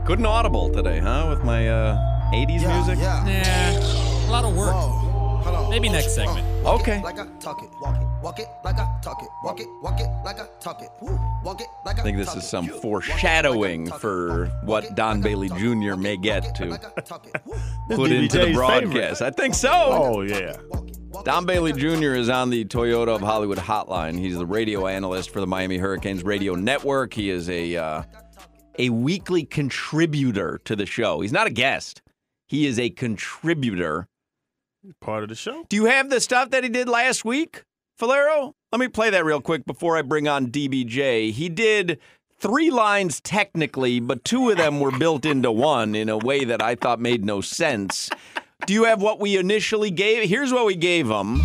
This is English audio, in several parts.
Couldn't audible today, huh? With my 80s music? Yeah. Nah, a lot of work. Hold on. Maybe next segment. Okay. Like I talk it, walk it like I talk it, walk it like I talk it, walk it like I I think this is some foreshadowing for what Don Bailey Jr. may get to put into the DBJ's broadcast. I think so. Oh, yeah. Don Bailey Jr. is on the Toyota of Hollywood hotline. He's the radio analyst for the Miami Hurricanes radio network. He is a weekly contributor to the show. He's not a guest. He is a contributor. Part of the show. Do you have the stuff that he did last week, Falero? Let me play that real quick before I bring on DBJ. He did 3 lines technically, but 2 of them were built into one in a way that I thought made no sense. Do you have what we initially gave? Here's what we gave him.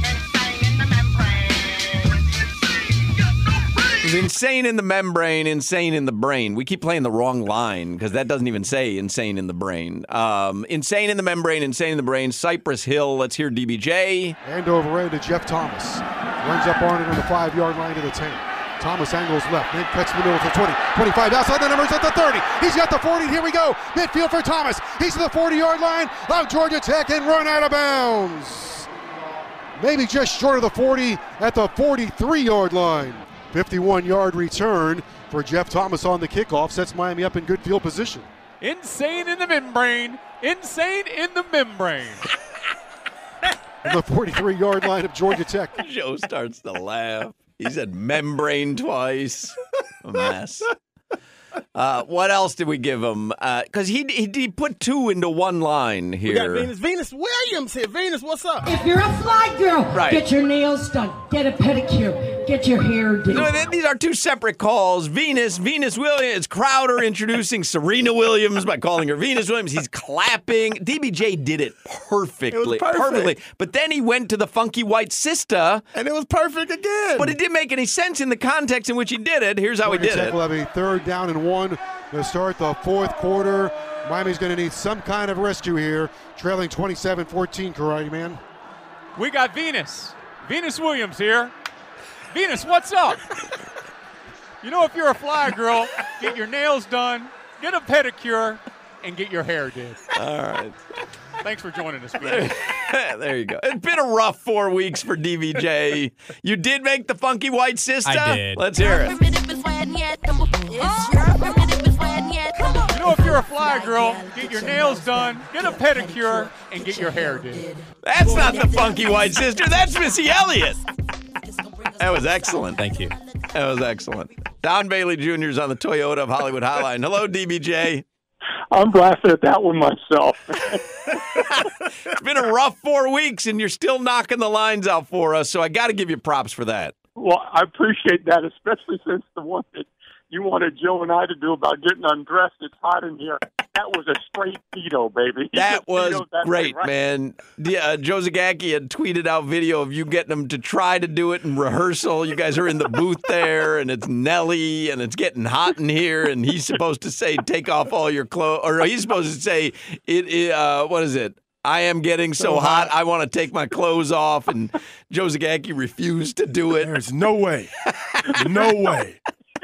It was insane in the membrane, insane in the brain. We keep playing the wrong line because that doesn't even say insane in the brain. Insane in the membrane, insane in the brain. Cypress Hill. Let's hear DBJ. And over to Jeff Thomas. Runs up on it on the 5-yard line to the 10. Thomas angles left, then cuts the middle to 20, 25, outside the numbers at the 30. He's got the 40, here we go. Midfield for Thomas. He's to the 40-yard line of Georgia Tech and run out of bounds. Maybe just short of the 40 at the 43-yard line. 51-yard return for Jeff Thomas on the kickoff. Sets Miami up in good field position. Insane in the membrane. Insane in the membrane. On the 43-yard line of Georgia Tech. Joe starts to laugh. He said membrane twice. A mess. What else did we give him? Because he put 2 into one line here. We got Venus Williams here. Venus, what's up? If you're a fly girl, Right. get your nails done, get a pedicure, get your hair done. No, these are 2 separate calls. Venus Williams, Crowder introducing Serena Williams by calling her Venus Williams. He's clapping. DBJ did it perfectly. It was perfect. But then he went to the funky white sister. And it was perfect again. But it didn't make any sense in the context in which he did it. Here's how he Georgia did Tech it. will have a 3rd down and 1 to start the 4th quarter. Miami's going to need some kind of rescue here. Trailing 27-14, Karate Man. We got Venus Williams here. Venus, what's up? You know, if you're a fly girl, get your nails done, get a pedicure, and get your hair did. All right. Thanks for joining us, Venus. There you go. It's been a rough 4 weeks for DBJ. You did make the funky white sister? I did. Let's hear it. You know, if you're a fly girl, get your nails done, get a pedicure, and get your hair did. That's not the funky white sister. That's Missy Elliott. That was excellent. Thank you. That was excellent. Don Bailey Jr. is on the Toyota of Hollywood hotline. Hello, DBJ. I'm laughing at that one myself. It's been a rough 4 weeks, and you're still knocking the lines out for us, so I got to give you props for that. Well, I appreciate that, especially since the one that you wanted Joe and I to do about getting undressed. It's hot in here. That was a straight veto, baby. He That just was vetoed that great, thing, right? man. Joe Zagacki had tweeted out video of you getting him to try to do it in rehearsal. You guys are in the booth there, and it's Nelly, and it's getting hot in here, and he's supposed to say, take off all your clothes, or he's supposed to say, what is it? I am getting so hot, I want to take my clothes off, and Joe Zagacki refused to do it. There's no way. No way.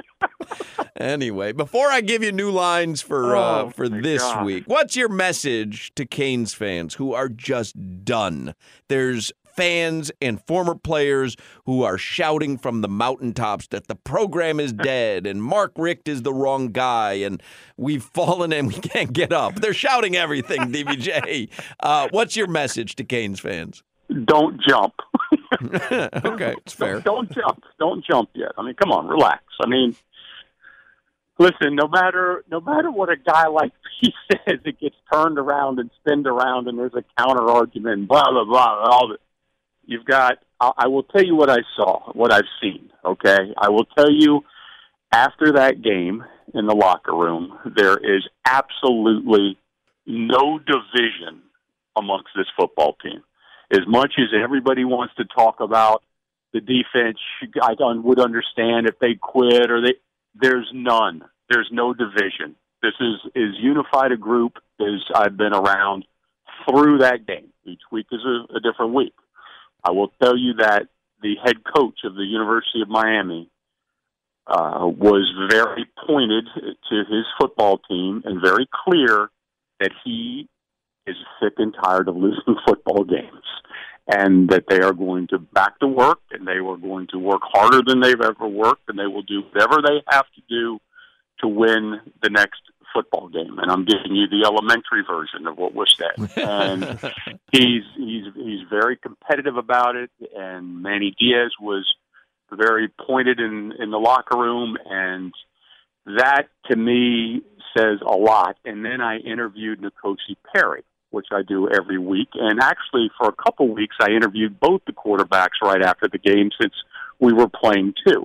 Anyway, before I give you new lines for this God. week, what's your message to Canes fans who are just done? There's fans and former players who are shouting from the mountaintops that the program is dead and Mark Richt is the wrong guy and we've fallen and we can't get up. They're shouting everything, DBJ. What's your message to Canes fans? Don't jump. Okay, it's fair. Don't jump. Don't jump yet. I mean, come on, relax. I mean, listen, no matter what a guy like he says, it gets turned around and spinned around, and there's a counter argument, blah blah blah. All that. You've got. I will tell you what I saw, what I've seen. Okay, I will tell you. After that game in the locker room, there is absolutely no division amongst this football team. As much as everybody wants to talk about the defense, I would understand if they quit or there's none. There's no division. This is as unified a group as I've been around through that game. Each week is a different week. I will tell you that the head coach of the University of Miami was very pointed to his football team and very clear that he is sick and tired of losing football games, and that they are going to back to work, and they are going to work harder than they've ever worked, and they will do whatever they have to do to win the next football game. And I'm giving you the elementary version of what was said. And he's very competitive about it, and Manny Diaz was very pointed in the locker room, and that to me says a lot. And then I interviewed N'Kosi Perry, which I do every week, and actually for a couple weeks I interviewed both the quarterbacks right after the game since we were playing too.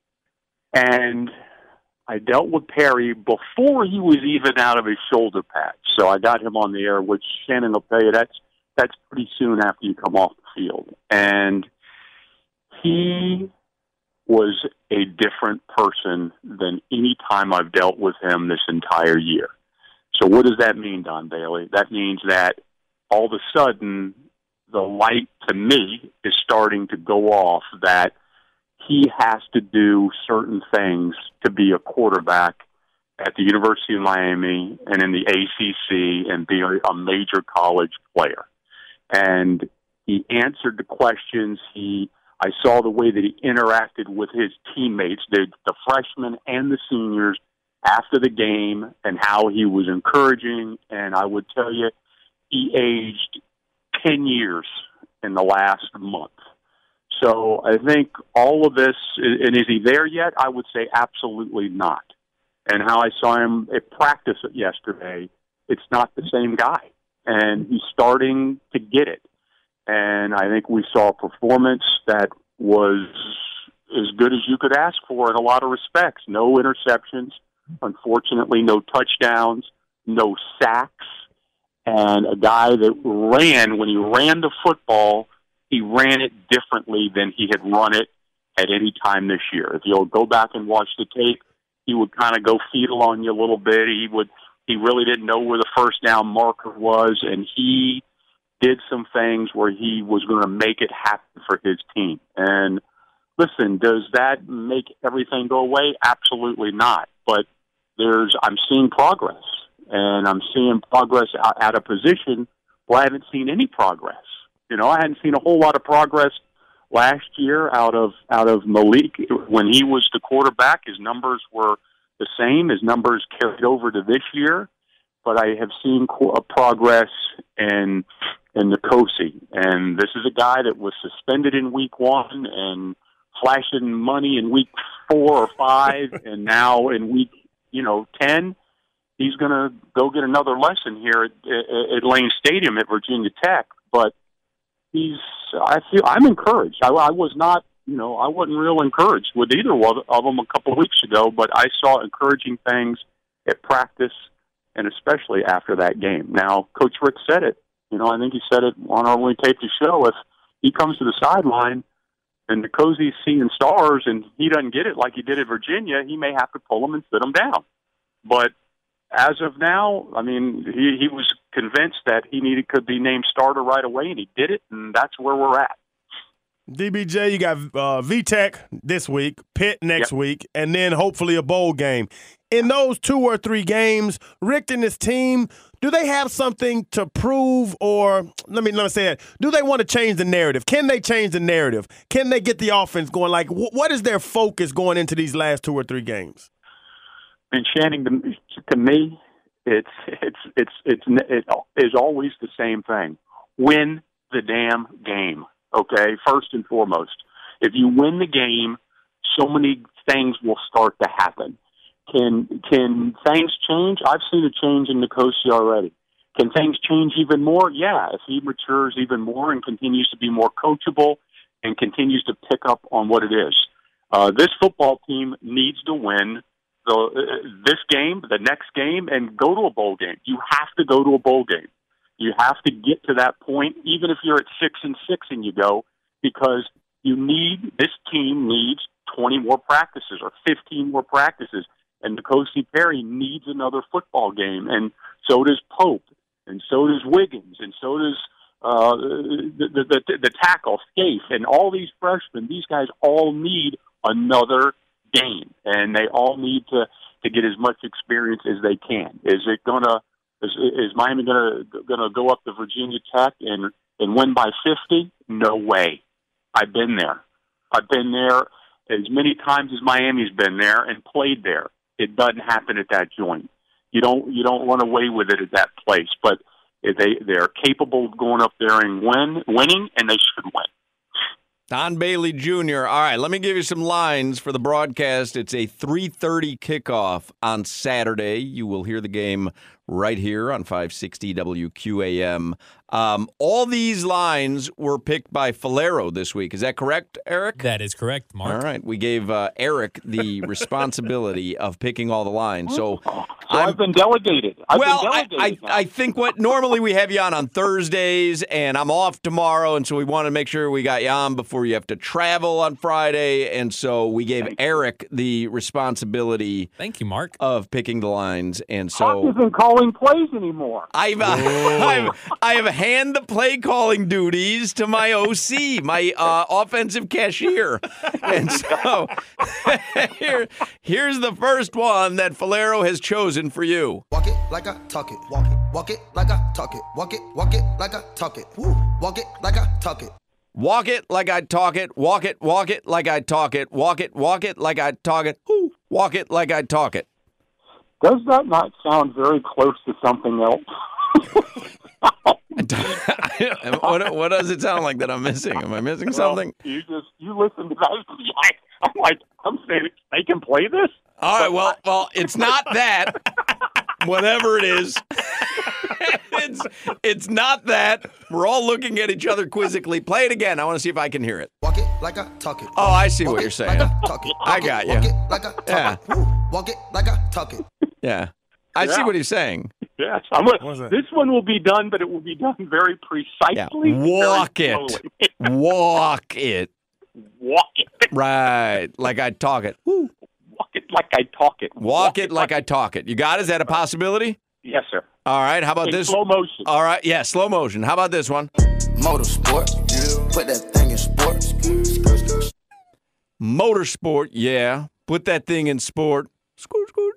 And I dealt with Perry before he was even out of his shoulder pads, so I got him on the air, which Shannon will tell you that's pretty soon after you come off the field. And he was a different person than any time I've dealt with him this entire year. So what does that mean, Don Bailey? That means that all of a sudden the light to me is starting to go off that he has to do certain things to be a quarterback at the University of Miami and in the ACC and be a major college player. And he answered the questions. I saw the way that he interacted with his teammates, the freshmen and the seniors, after the game, and how he was encouraging. And I would tell you, he aged 10 years in the last month. So I think all of this, and is he there yet? I would say absolutely not. And how I saw him at practice yesterday, it's not the same guy. And he's starting to get it. And I think we saw a performance that was as good as you could ask for in a lot of respects. No interceptions, unfortunately, no touchdowns, no sacks, and a guy that ran, when he ran the football, he ran it differently than he had run it at any time this year. If you'll go back and watch the tape, he would kind of go fetal on you a little bit. He really didn't know where the first down marker was, and he did some things where he was going to make it happen for his team. And listen, does that make everything go away? Absolutely not. But I'm seeing progress, and I'm seeing progress at a position where I haven't seen any progress. You know, I hadn't seen a whole lot of progress last year out of Malik. When he was the quarterback, his numbers were the same. His numbers carried over to this year. But I have seen progress in N'Kosi. And this is a guy that was suspended in week 1 and flashing money in week 4 or 5, and now in week 10, he's going to go get another lesson here at Lane Stadium at Virginia Tech. But I'm encouraged. I was not, I wasn't real encouraged with either of them a couple of weeks ago, but I saw encouraging things at practice, and especially after that game. Now, Coach Rick said it. I think he said it on our when we taped the show. If he comes to the sideline and N'Kosi's seeing stars and he doesn't get it like he did at Virginia, he may have to pull him and sit him down. But as of now, I mean, he was convinced that could be named starter right away, and he did it, and that's where we're at. DBJ, you got VTech this week, Pitt next week, and then hopefully a bowl game. In those 2 or 3 games, Rick and his team, do they have something to prove, or let me say it, do they want to change the narrative? Can they change the narrative? Can they get the offense going? Like, what is their focus going into these last 2 or 3 games? And Channing, to me, it is always the same thing. Win the damn game. Okay, first and foremost. If you win the game, so many things will start to happen. Can things change? I've seen a change in N'Kosi already. Can things change even more? Yeah, if he matures even more and continues to be more coachable and continues to pick up on what it is. This football team needs to win this game, the next game, and go to a bowl game. You have to go to a bowl game. You have to get to that point, even if you're at 6-6 and you go, because this team needs 20 more practices or 15 more practices. And N'Kosi Perry needs another football game, and so does Pope, and so does Wiggins, and so does the tackle, Scaife, and all these freshmen. These guys all need another game, and they all need to get as much experience as they can. Is Miami gonna go up to Virginia Tech and win by 50? No way. I've been there. I've been there as many times as Miami's been there and played there. It doesn't happen at that joint. You don't run away with it at that place. But they're capable of going up there and winning, and they should win. Don Bailey Jr. All right, let me give you some lines for the broadcast. It's a 3:30 kickoff on Saturday. You will hear the game right here on 560 WQAM. All these lines were picked by Falero this week. Is that correct, Eric? That is correct, Mark. All right. We gave Eric the responsibility of picking all the lines. So I've been delegated. I think what normally we have you on Thursdays, and I'm off tomorrow, and so we want to make sure we got you on before you have to travel on Friday, and so we gave Eric the responsibility. Thank you, Mark. Of picking the lines, and Hawk so isn't calling plays anymore. I have hand the play calling duties to my OC, my offensive cashier, and so here's the first one that Falero has chosen for you. Walk it like I talk it. Walk it like I talk it. Walk it like I talk it. Woo. Walk it like I talk it. Walk it like I talk it. Walk it like I talk it. Walk it like I talk it. Woo. Walk it like I talk it. Does that not sound very close to something else? What does it sound like that I'm missing? Am I missing something? You listen to that. I'm saying they can play this. All right. Well, it's not that. Whatever it is, it's not that. We're all looking at each other quizzically. Play it again. I want to see if I can hear it. Walk it like I talk it. Oh, I see what you're saying. Like I talk it. I got you. Walk it like I talk it. Woo. Walk it like I talk it. Yeah. I see what he's saying. Yes. This one will be done, but it will be done very precisely. Yeah. Walk it. Walk it. Walk it. Right. Like I talk it. Woo. Walk it like I talk it. Walk it like I talk it. You got it? Is that a possibility? Yes, sir. All right. How about In this? slow motion. All right. Yeah, slow motion. How about this one? Motorsport. Put that thing in sports. Motorsport. Yeah. Put that thing in sport. Scoot, scoot.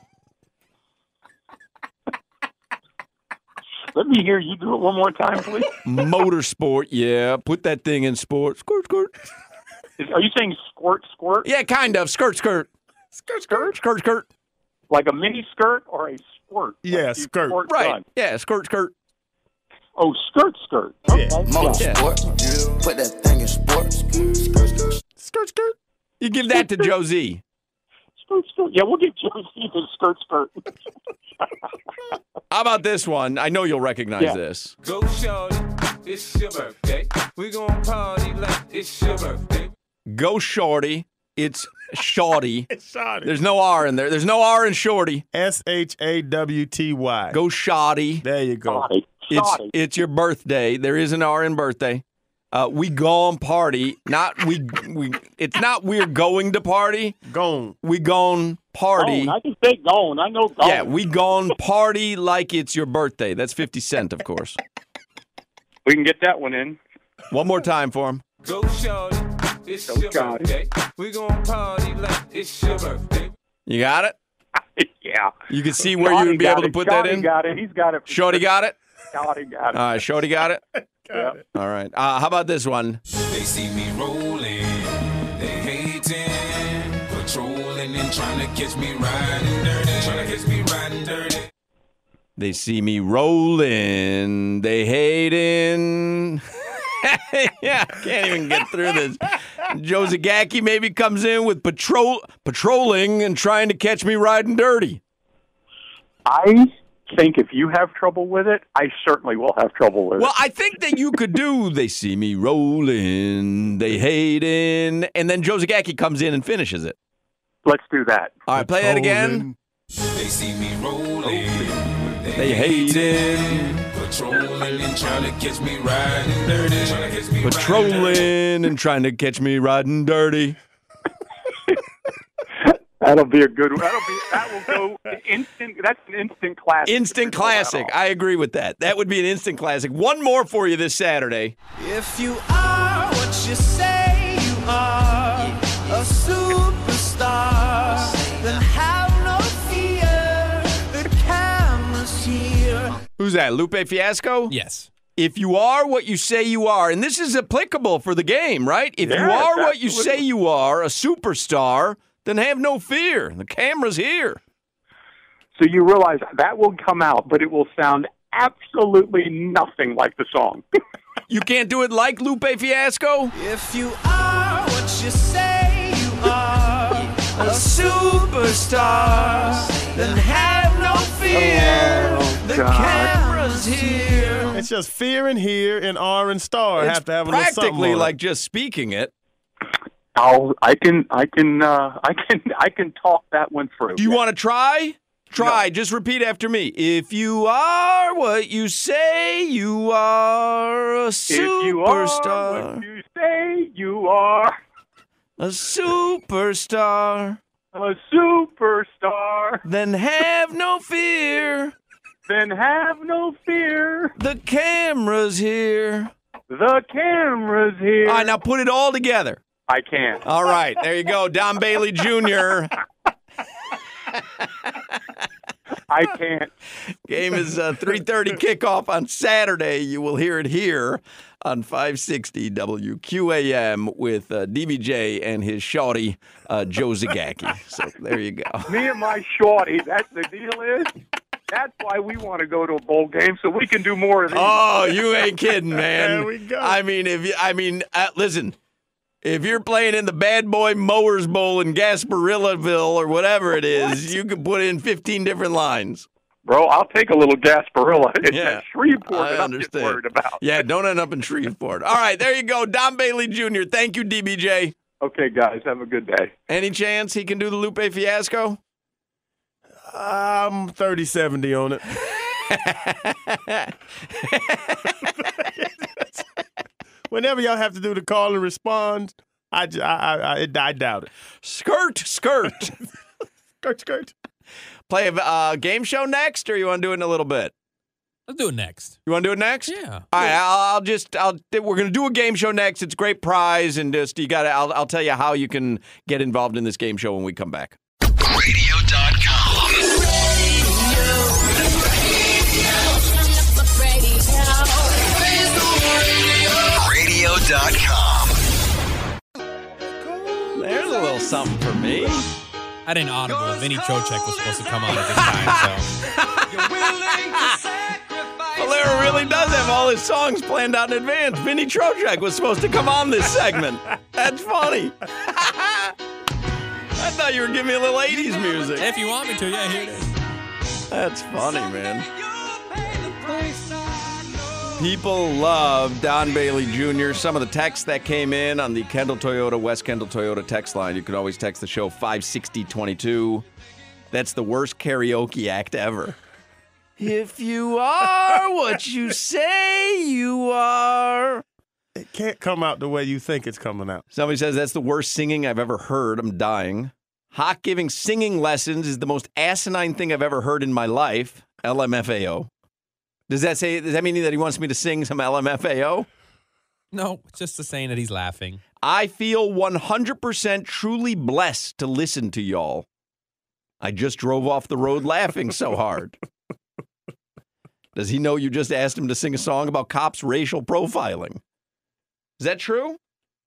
Let me hear you do it one more time, please. Motorsport. Yeah. Put that thing in sport. Skirt, skirt. Are you saying squirt? Yeah, kind of. Skirt, skirt. Skirt, skirt. Skirt, skirt. Like a mini skirt or a squirt? Yeah, like skirt. Right. Gun. Yeah, skirt, skirt. Oh, skirt. Yeah. Okay. Motorsport. Put that thing in sports. Skirt, skirt. You give that to Joe Z. Skirt. Yeah, we'll give Josie the skirt. How about this one? I know you'll recognize this. Go shorty, it's your birthday. We gon' party like it's your birthday. Go shorty. It's shawty. It's shoddy. There's no R in there. There's no R in shorty. SHAWTY. Go shoddy. There you go. It's your birthday. There is an R in birthday. We gon' party. Not we. It's not we're going to party. Gone. We gon' party. I can say gone. I know gone. Yeah, we gon' party like it's your birthday. That's 50 Cent, of course. We can get that one in. One more time for him. Go shorty, it's your birthday. We gon' party like it's your birthday. You got it? Yeah. You can see where you would be able to put that in? Got it. He's got it. Shorty got it? Shorty got it. All right, Shorty got it? Got it. All right. How about this one? They see me rolling, they hating, patrolling and trying to catch me riding dirty. They see me rolling, they hating. Yeah, can't even get through this. Joe Zagacki maybe comes in with patrolling and trying to catch me riding dirty. I think if you have trouble with it, I certainly will have trouble with it. Well, I think that you could do, they see me rolling, they hating, and then Joe Zagacki comes in and finishes it. Let's do that. All right, play that again. They see me rolling, they hating, patrolling and trying to catch me riding dirty. Patrolling and trying to catch me riding dirty. That'll be a good one. That will go instant. That's an instant classic. Instant classic. I agree with that. That would be an instant classic. One more for you this Saturday. If you are what you say you are, a superstar. Who's that? Lupe Fiasco? Yes. If you are what you say you are, and this is applicable for the game, right? If you are what you say you are, a superstar, then have no fear. The camera's here. So you realize that will come out, but it will sound absolutely nothing like the song. You can't do it like Lupe Fiasco? If you are what you say you are, a superstar, then have no fear. The camera's here. It's just fear and here and R and star It's have to have a little something practically on it. like just speaking it. I can talk that one through. Do you want to try? Try. No. Just repeat after me. If you are what you say you are, a superstar. If you are what you say you are, a superstar. A superstar. Then have no fear. Then have no fear. The camera's here. The camera's here. All right, now put it all together. I can't. All right, there you go. Don Bailey Jr. I can't. Game is 3:30 kickoff on Saturday. You will hear it here on 560 WQAM with DBJ and his shorty, Joe Zagacki. So there you go. Me and my shorty, that's the deal is. That's why we want to go to a bowl game so we can do more of these. Oh, you ain't kidding, man. There we go. I mean, listen. If you're playing in the Bad Boy Mowers Bowl in Gasparillaville or whatever it is, you can put in 15 different lines. Bro, I'll take a little Gasparilla. It's Yeah, that Shreveport that I I'm just understand. worried about. Yeah, don't end up in Shreveport. All right, there you go. Don Bailey Jr. Thank you, DBJ. Okay, guys, have a good day. Any chance he can do the Lupe Fiasco? I'm 30-70 on it. Whenever y'all have to do the call and respond, I doubt it. Skirt. Skirt. Play a game show next, or you want to do it in a little bit? Let's do it next. You want to do it next? Yeah. All right. We're gonna do a game show next. It's a great prize, and I'll tell you how you can get involved in this game show when we come back. Radio.com. Radio.com. There's a little something for me. I didn't audible. Vinny Trocheck was supposed to come on at this time, so. Valera really does have all his songs planned out in advance. Vinny Trocheck was supposed to come on this segment. That's funny. I thought you were giving me a little 80s music. If you want me to, yeah, here it is. That's funny, man. People love Don Bailey Jr. Some of the texts that came in on the Kendall Toyota, West Kendall Toyota text line, you can always text the show 56022. That's the worst karaoke act ever. If you are what you say you are. It can't come out the way you think it's coming out. Somebody says that's the worst singing I've ever heard. I'm dying. Hawk giving singing lessons is the most asinine thing I've ever heard in my life. LMFAO. Does that mean that he wants me to sing some LMFAO? No, it's just the saying that he's laughing. I feel 100% truly blessed to listen to y'all. I just drove off the road laughing so hard. Does he know you just asked him to sing a song about cops' racial profiling? Is that true?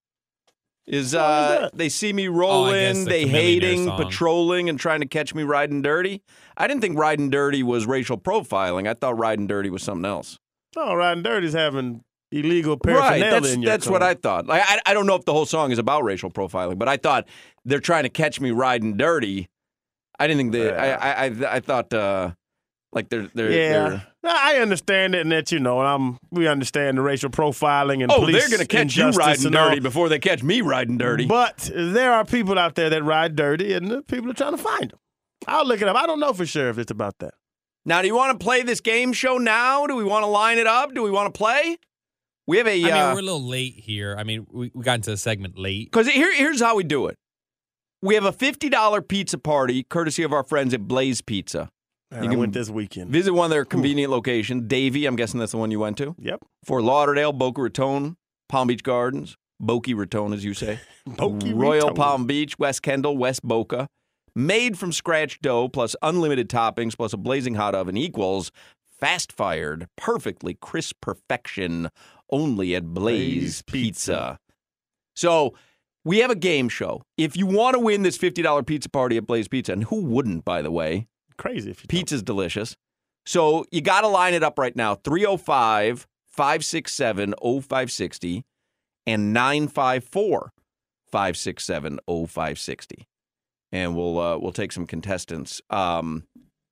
They see me rolling, they hating, patrolling, and trying to catch me riding dirty? I didn't think riding dirty was racial profiling. I thought riding dirty was something else. No, riding dirty is having illegal paraphernalia in your that's car. what I thought. Like, I don't know if the whole song is about racial profiling, but I thought they're trying to catch me riding dirty. I didn't think I thought like they're I understand it, and that we understand the racial profiling and police they're going to catch you riding dirty before they catch me riding dirty. But there are people out there that ride dirty, and the people are trying to find them. I'll look it up. I don't know for sure if it's about that. Now, do you want to play this game show now? Do we want to line it up? Do we want to play? We have a. we're a little late here. I mean, we got into the segment late. Because here's how we do it. We have a $50 pizza party, courtesy of our friends at Blaze Pizza. I went this weekend. Visit one of their convenient locations. Davie, I'm guessing that's the one you went to. Yep. Fort Lauderdale, Boca Raton, Palm Beach Gardens, Boca Raton, as you say. Royal Palm Beach, West Kendall, West Boca. Made from scratch dough plus unlimited toppings plus a blazing hot oven equals fast-fired, perfectly crisp perfection only at Blaze Pizza. So we have a game show. If you want to win this $50 pizza party at Blaze Pizza, and who wouldn't, by the way? Crazy if you Pizza's delicious. So you got to line it up right now. 305-567-0560 and 954-567-0560. And we'll take some contestants. The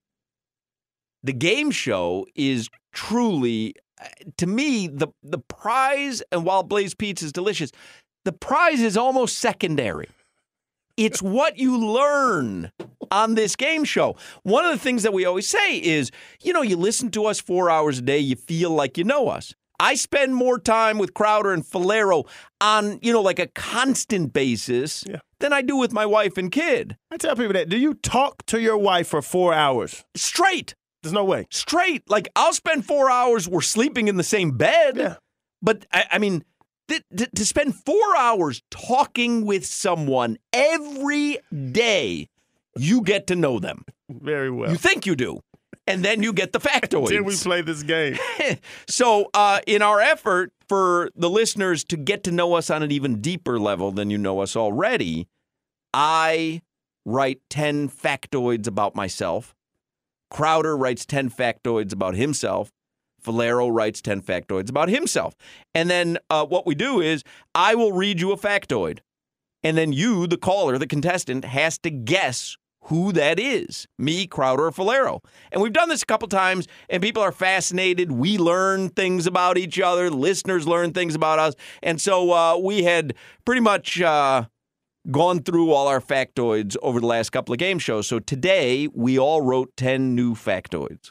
game show is truly, to me, the prize, and while Blaze Pizza is delicious, the prize is almost secondary. It's what you learn on this game show. One of the things that we always say is, you listen to us 4 hours a day, you feel like you know us. I spend more time with Crowder and Falero on, like a constant basis than I do with my wife and kid. I tell people that. Do you talk to your wife for 4 hours? Straight. There's no way. Straight. Like, I'll spend 4 hours, we're sleeping in the same bed. Yeah. But, I mean, to spend 4 hours talking with someone every day, you get to know them. Very well. You think you do. And then you get the factoids. Did we play this game? So in our effort for the listeners to get to know us on an even deeper level than you know us already, I write 10 factoids about myself. Crowder writes 10 factoids about himself. Falero writes 10 factoids about himself. And then what we do is I will read you a factoid. And then you, the caller, the contestant, has to guess who that is, me, Crowder, or Falero. And we've done this a couple times, and people are fascinated. We learn things about each other. Listeners learn things about us. And so we had pretty much gone through all our factoids over the last couple of game shows. So today, we all wrote 10 new factoids.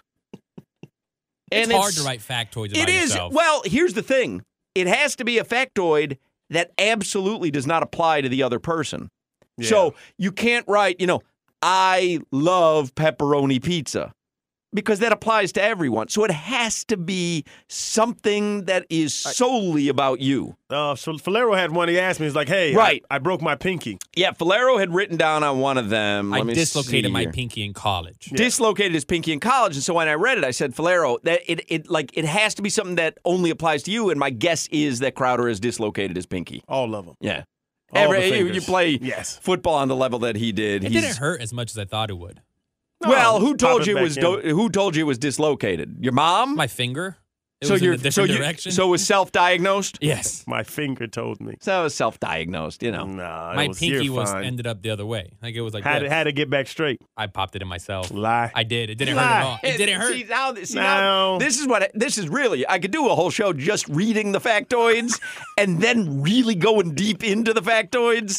It's hard to write factoids about yourself. Well, here's the thing. It has to be a factoid that absolutely does not apply to the other person. Yeah. So you can't write, I love pepperoni pizza, because that applies to everyone. So it has to be something that is solely about you. So Falero had one. He asked me, he's like, hey, right. I broke my pinky. Yeah, Falero had written down on one of them. I dislocated my pinky in college. Yeah. Dislocated his pinky in college. And so when I read it, I said, Falero, that it has to be something that only applies to you. And my guess is that Crowder has dislocated his pinky. All of them. Yeah. You play football on the level that he did. It didn't hurt as much as I thought it would. No, well, who told you it was dislocated? Your mom? My finger. It was in a different direction. So it was self-diagnosed? Yes. My finger told me. So it was self-diagnosed, My pinky ended up the other way. Like it was like had to get back straight. I popped it in myself. Lie. I did. It didn't hurt at all. It didn't hurt. Now, this is really, I could do a whole show just reading the factoids and then really going deep into the factoids.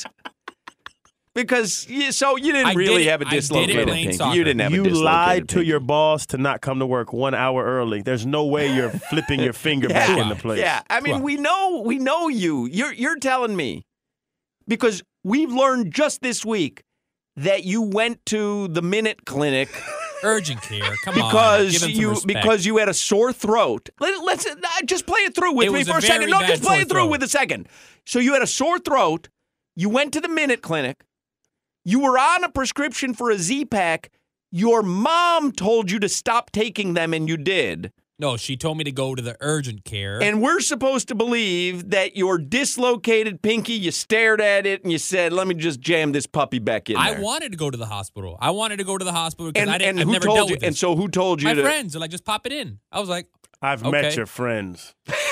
Because you didn't really have a dislocated pinky. You didn't have a dislocated pinky. You lied to your boss to not come to work 1 hour early. There's no way you're flipping your finger back into place. Yeah, I mean, we know you. You're telling me, because we've learned just this week that you went to the Minute Clinic. Urgent care. Come on. Because you had a sore throat. Let's just play it through with me for a second. No, just play it through with a second. So you had a sore throat. You went to the Minute Clinic. You were on a prescription for a Z-Pack. Your mom told you to stop taking them, and you did. No, she told me to go to the urgent care. And we're supposed to believe that your dislocated pinky, you stared at it, and you said, let me just jam this puppy back in there. I wanted to go to the hospital. Because I've never dealt with it. And so who told you My friends are like, just pop it in. I was like, I've met your friends.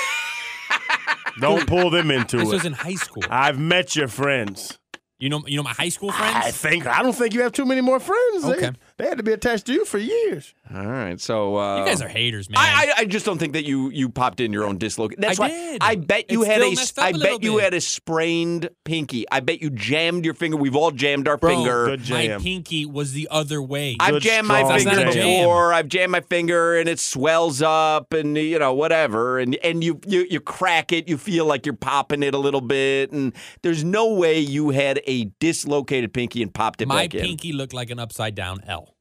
Don't pull them into it. This was in high school. I've met your friends. You know my high school friends? I don't think you have too many more friends. Okay. They had to be attached to you for years. All right, so you guys are haters, man. I just don't think that you popped in your own dislocation. That's why did. I bet you had a sprained pinky. I bet you jammed your finger. We've all jammed our finger. Good jam. My pinky was the other way. I've jammed my finger before. I've jammed my finger and it swells up and whatever. And you crack it. You feel like you're popping it a little bit. And there's no way you had a dislocated pinky and popped it back in. My pinky looked like an upside down L.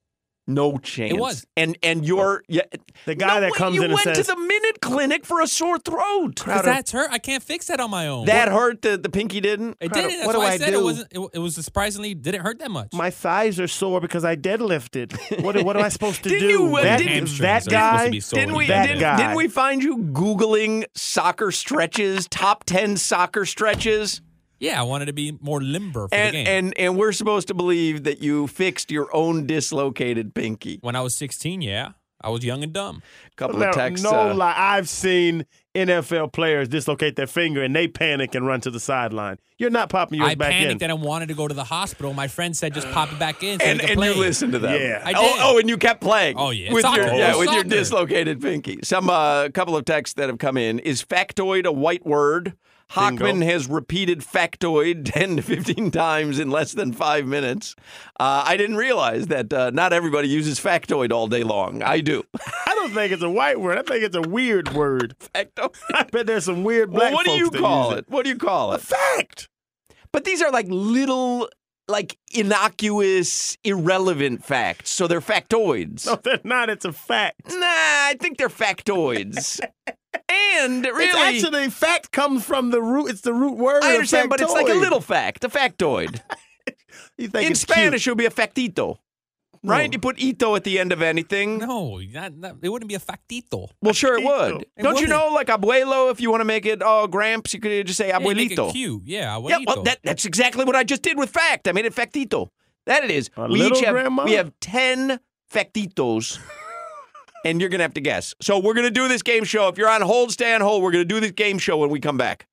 No chance. It was. And you're The guy that comes in and you went says, to the Minute Clinic for a sore throat. Because that's hurt. I can't fix that on my own. That hurt. The pinky didn't. It didn't. That's what do why I I said do? it was surprisingly didn't hurt that much. my thighs are sore because I deadlifted. What am I supposed to Didn't do? you, that hamstrings that are supposed guy, to be sore. Didn't we? That guy. Didn't we find you Googling soccer stretches, top 10 soccer stretches? Yeah, I wanted to be more limber for the game. And we're supposed to believe that you fixed your own dislocated pinky. When I was 16, yeah, I was young and dumb. Couple of texts. No lie, I've seen NFL players dislocate their finger and they panic and run to the sideline. You're not popping yours I back panicked in. and I wanted to go to the hospital. My friend said just pop it back in so And you can play. you listened to them. Yeah. I did. Oh, and you kept playing. Oh, yeah. With Soccer. with your Soccer. dislocated pinky. Some couple of texts that have come in. Is factoid a white word? Hockman has repeated factoid 10 to 15 times in less than 5 minutes. I didn't realize that not everybody uses factoid all day long. I do. I don't think it's a white word. I think it's a weird word. Factoid. I bet there's some weird Well, black what do folks you that call use it? What do you call it? Fact. But these are like little, like innocuous, irrelevant facts. So they're factoids. No, they're not. It's a fact. Nah, I think they're factoids. And really, It's actually, fact comes from the root. It's the root word. I of understand, but it's like a factoid. little fact, a factoid. You think In it's Spanish, it would be a factito. Right? You put ito at the end of anything. No, it wouldn't be a factito. Well, sure it would. It Don't you wouldn't. know, like abuelo, if you want to make it gramps, you could just say Yeah, you make it abuelito. cute. Yeah, abuelito. Yeah, well, that's exactly what I just did with fact. I made it factito. That it is. A We little each have, grandma? we have 10 factitos, and you're going to have to guess. So we're going to do this game show. If you're on hold, stay on hold. We're going to do this game show when we come back.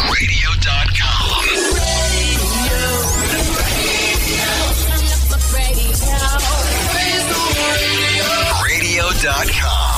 Radio.com.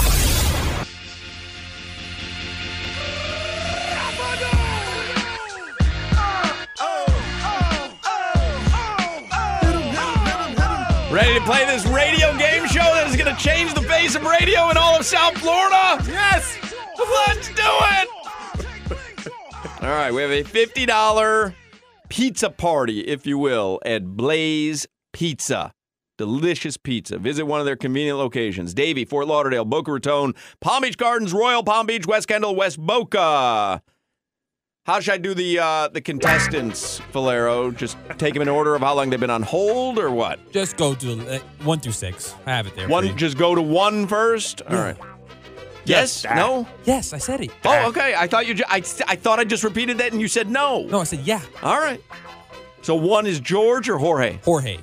Ready to play this radio game show that is going to change the face of radio in all of South Florida? Yes! Let's do it! All right, we have a $50 pizza party, if you will, at Blaze Pizza. Delicious pizza. Visit one of their convenient locations. Davie, Fort Lauderdale, Boca Raton, Palm Beach Gardens, Royal Palm Beach, West Kendall, West Boca. How should I do the contestants, Valero? Just take them in order of how long they've been on hold or what? Just go to 1 through 6. I have it there. for you. Just go to 1 first? All right. Yes? No? Yes, I said it. Oh, okay. I thought I thought I just repeated that and you said no. No, I said yeah. All right. So 1 is George or Jorge? Jorge.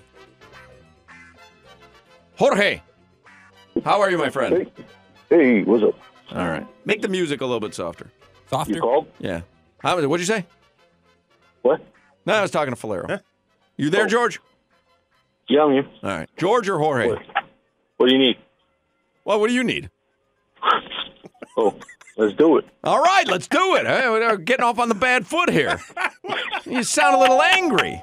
Jorge. How are you, my friend? Hey, what's up? All right. Make the music a little bit softer. Softer? You called? Yeah. What'd you say? What? No, I was talking to Falero. You there, George? Yeah, I'm here. All right. George or Jorge? What do you need? Well, what do you need? Oh, let's do it. All right, let's do it. Hey, we're getting off on the bad foot here. You sound a little angry.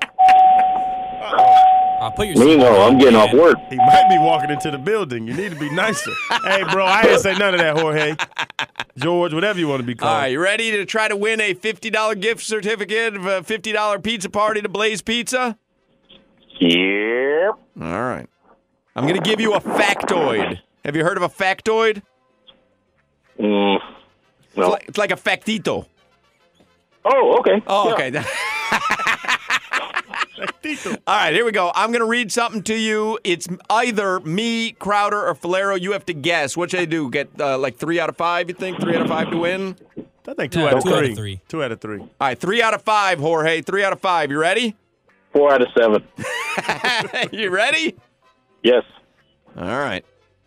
I'll put your Me, no, I'm getting off work. He might be walking into the building. You need to be nicer. Hey, bro, I didn't say none of that, Jorge. George, whatever you want to be called. All right, you ready to try to win a $50 gift certificate of a $50 pizza party to Blaze Pizza? Yep. All right. I'm going to give you a factoid. Have you heard of a factoid? No. It's like a factito. Oh, okay. Oh, okay. All right, here we go. I'm going to read something to you. It's either me, Crowder, or Falero. You have to guess. What should I do? Get like 3 out of 5, you think? 3 out of 5 to win? I think 2 out of 3. 2 out of 3. All right, 3 out of 5, Jorge. 3 out of 5. You ready? 4 out of 7. You ready? Yes. All right.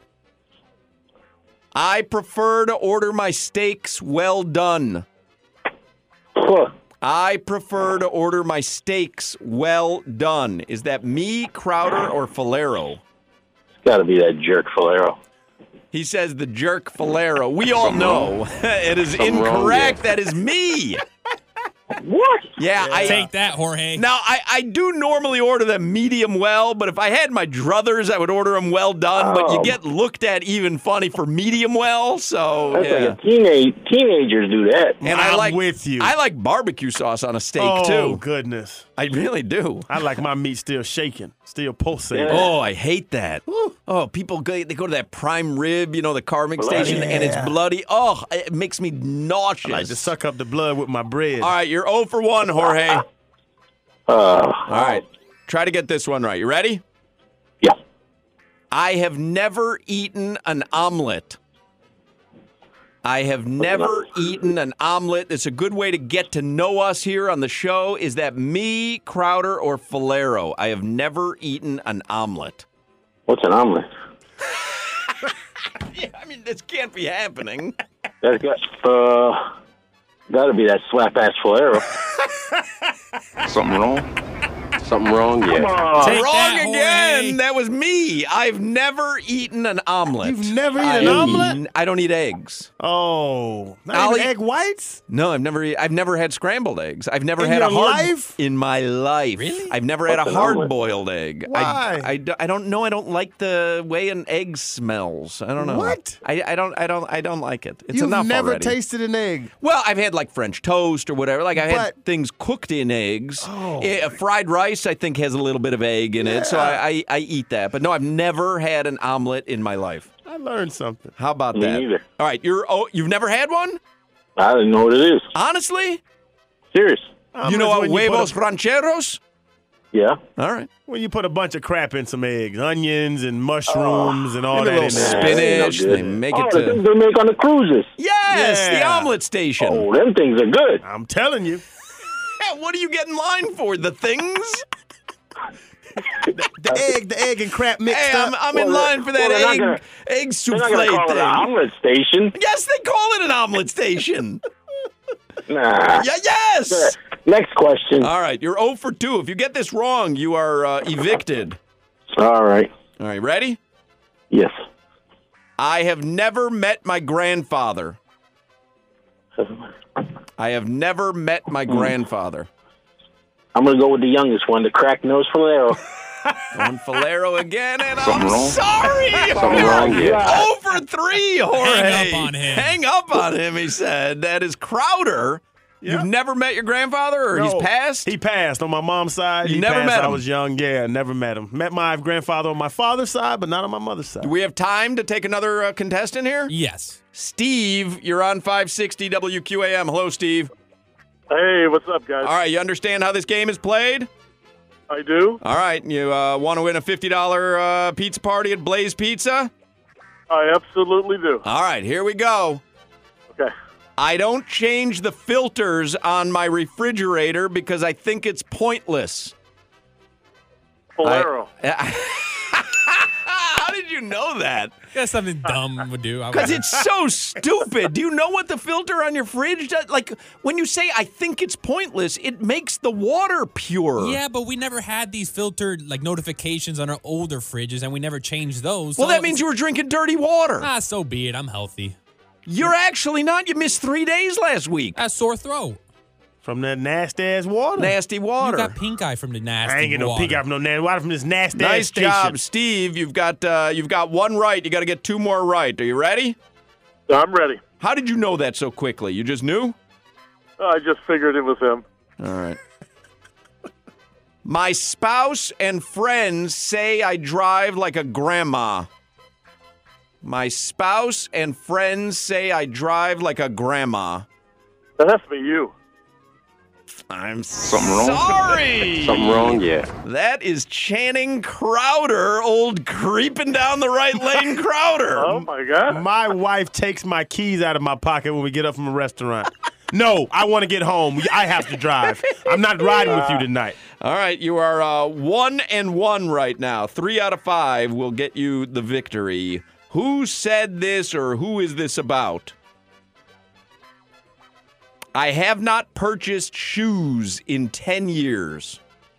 I prefer to order my steaks well done. Huh. I prefer to order my steaks well done. Is that me, Crowder, or Falero? It's got to be that jerk Falero. He says the jerk Falero. We all know it is incorrect. That is me. What? Yeah, I Take that, Jorge. Now, I do normally order them medium well, but if I had my druthers, I would order them well done. But you get looked at even funny for medium well, so That's yeah. like teenagers do that. And I'm with you. I like barbecue sauce on a steak Oh, too. goodness. I really do. I like my meat still shaking, still pulsating. Oh, I hate that. Oh, people go to that prime rib, the carving station, and it's bloody. Oh, it makes me nauseous. I like to suck up the blood with my bread. All right, you're 0 for 1, Jorge. All right, try to get this one right. You ready? Yeah. I have never eaten an omelet. I have never eaten an omelet. It's a good way to get to know us here on the show. Is that me, Crowder, or Falero? I have never eaten an omelet. What's an omelet? Yeah, I mean, this can't be happening. That's got to be that slap-ass Falero. Something wrong? Something wrong? Yeah. Come on. Take Wrong that, again. Jorge. That was me. I've never eaten an omelet. You've never eaten an omelet? I don't eat eggs. Oh, not I'll even eat- egg whites? No, I've never had scrambled eggs. I've never In had a your hard life? in my life. Really? I've never had What's a an omelet? hard-boiled egg. Why? I don't know. I don't like the way an egg smells. I don't know. What? I don't like it. It's You've enough never already. tasted an egg. Well, I've had like French toast or whatever. Like I had But- things cooked in eggs. Oh. Fried rice, I think, has a little bit of egg in it, so I eat that. But no, I've never had an omelet in my life. I learned something. How about Me that? neither. All right, you've never had one? I didn't know what it is. Honestly? Serious. You know what When you put huevos a- rancheros? Yeah. All right. When you put a bunch of crap in some eggs, onions and mushrooms and all Maybe a that in little there. spinach. That ain't no They good. make Oh, it the things to... they make on the cruises. Yes, the Yeah. omelet station. Oh, them things are good. I'm telling you. Yeah, what do you get in line for? The things? The egg and crap mixed Hey, up. I'm in Well, line for that well, they're not egg gonna- egg They're not souffle going to call it thing. an omelet station. Yes, they call it an omelet station. Nah. Yeah, yes. Next question. All right, you're 0 for 2. If you get this wrong, you are evicted. All right. All right, ready? Yes. I have never met my grandfather. I have never met my grandfather. I'm going to go with the youngest one, the crack nose Falero. On Falero again, and Something I'm wrong? sorry. Something wrong? Yeah. 0 for 3, Jorge. Hang up on him. Hang up on him, he said. That is Crowder. You've never met your grandfather, or he's No, passed? He passed on my mom's side. You He never passed met when him? I was young. Yeah, never met him. Met my grandfather on my father's side, but not on my mother's side. Do we have time to take another contestant here? Yes. Steve, you're on 560 WQAM. Hello, Steve. Hey, what's up, guys? All right, you understand how this game is played? I do. All right, you want to win a $50 pizza party at Blaze Pizza? I absolutely do. All right, here we go. Okay. I don't change the filters on my refrigerator because I think it's pointless. Falero. How did you know that? That's something dumb would do. Because it's so stupid. Do you know what the filter on your fridge does? Like, when you say, I think it's pointless, it makes the water pure. Yeah, but we never had these filtered notifications on our older fridges, and we never changed those. Well, so that means you were drinking dirty water. so be it. I'm healthy. You're actually not. You missed 3 days last week. A sore throat. From that nasty-ass water. Nasty water. You got pink eye from the nasty I ain't getting no water. pink eye from no nasty water from this nasty-ass Nice station. job, Steve. You've got one right. You got to get 2 more right. Are you ready? I'm ready. How did you know that so quickly? You just knew? I just figured it was him. All right. My spouse and friends say I drive like a grandma. My spouse and friends say I drive like a grandma. That has to be you. I'm Something wrong? sorry. Something wrong? Yeah. That is Channing Crowder, old creeping down the right lane Crowder. Oh, my God. My wife takes my keys out of my pocket when we get up from a restaurant. No, I want to get home. I have to drive. I'm not riding with you tonight. All right, you are 1-1 right now. 3 out of 5 will get you the victory. Who said this, or who is this about? I have not purchased shoes in 10 years.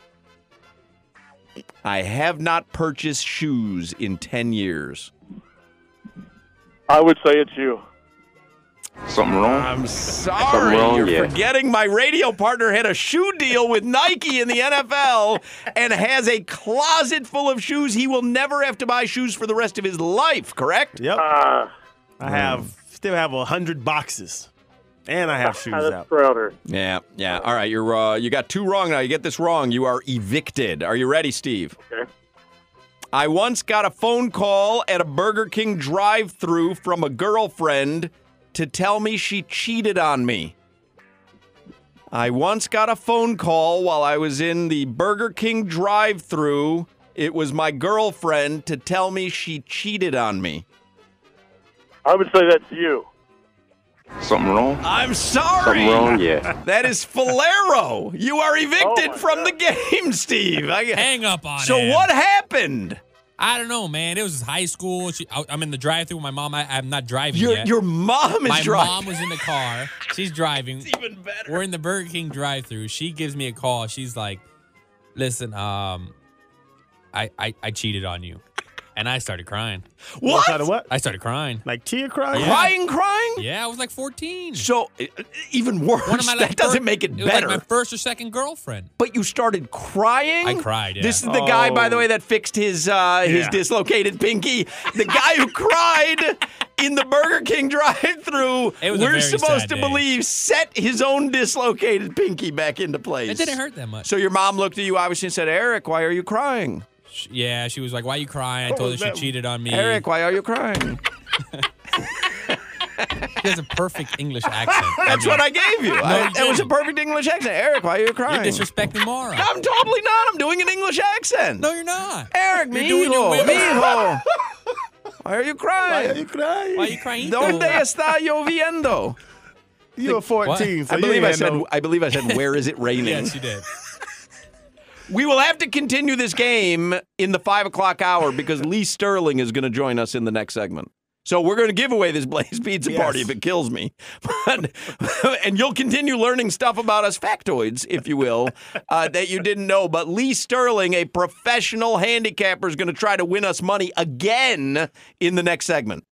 I have not purchased shoes in 10 years. I would say it's you. Something wrong? I'm sorry. Something wrong? You're Yeah. forgetting my radio partner had a shoe deal with Nike in the NFL and has a closet full of shoes. He will never have to buy shoes for the rest of his life, correct? Yep. I still have 100 boxes. And I have shoes out. Yeah. All right, you got 2 wrong now. You get this wrong, you are evicted. Are you ready, Steve? Okay. I once got a phone call at a Burger King drive-thru from a girlfriend to tell me she cheated on me. I once got a phone call while I was in the Burger King drive-thru. It was my girlfriend to tell me she cheated on me. I would say that's you. Something wrong? I'm sorry. Something wrong? Yeah. That is Falero. You are evicted from the game, Steve. Hang up on So him. what happened? I don't know, man. It was high school. I'm in the drive-thru with my mom. I'm not driving yet. Your mom is driving. My mom was in the car. She's driving. It's even better. We're in the Burger King drive-thru. She gives me a call. She's like, "Listen, I cheated on you," and I started crying. What? What? I started crying. Like tear crying? Yeah. Crying? Yeah, I was like 14. So, even worse. One of my, That doesn't make it was better. like my first or second girlfriend. But you started crying? I cried, yeah. This is the guy, by the way, that fixed his dislocated pinky. The guy who cried in the Burger King drive-thru, It was a we're very supposed sad to day. believe, set his own dislocated pinky back into place. It didn't hurt that much. So your mom looked at you, obviously, and said, Eric, why are you crying? Yeah, she was like, "Why are you crying?" I told her she cheated on me. Eric, why are you crying? She has a perfect English accent. That's what I gave you. No, That was a perfect English accent. Eric, why are you crying? You're disrespecting Mara. I'm totally not. I'm doing an English accent. No, you're not. Eric, You're doing your mijo, Will. mijo. Why are you crying? Why are you crying? Why are you crying? ¿Dónde está lloviendo? You were 14, so I believe you I ain't said. no- I believe I said. Where is it raining? Yes, you did. We will have to continue this game in the 5 o'clock hour because Lee Sterling is going to join us in the next segment. So we're going to give away this Blaze Pizza party if it kills me. And you'll continue learning stuff about us, factoids, if you will, that you didn't know. But Lee Sterling, a professional handicapper, is going to try to win us money again in the next segment.